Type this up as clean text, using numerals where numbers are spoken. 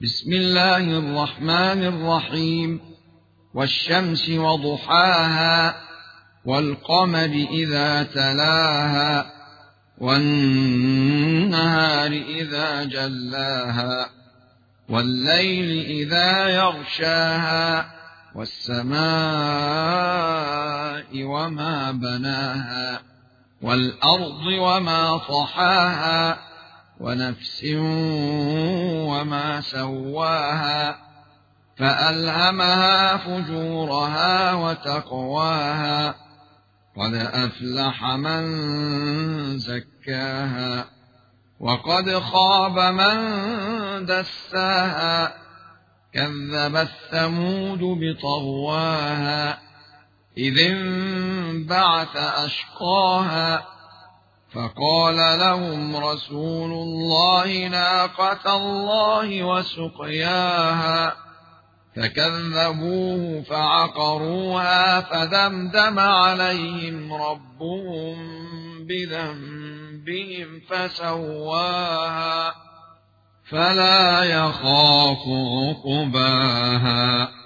بسم الله الرحمن الرحيم. والشمس وضحاها والقمر إذا تلاها والنهار إذا جلاها والليل إذا يغشاها والسماء وما بناها والأرض وما طحاها ونفس وما سواها فألهمها فجورها وتقواها قد أفلح من زكاها وقد خاب من دساها كذبت ثمود بطغواها إذ انبعث أشقاها فقال لهم رسول الله ناقة الله وسقياها فكذبوه فعقروها فدمدم عليهم ربهم بذنبهم فسواها فلا يخاف عقباها.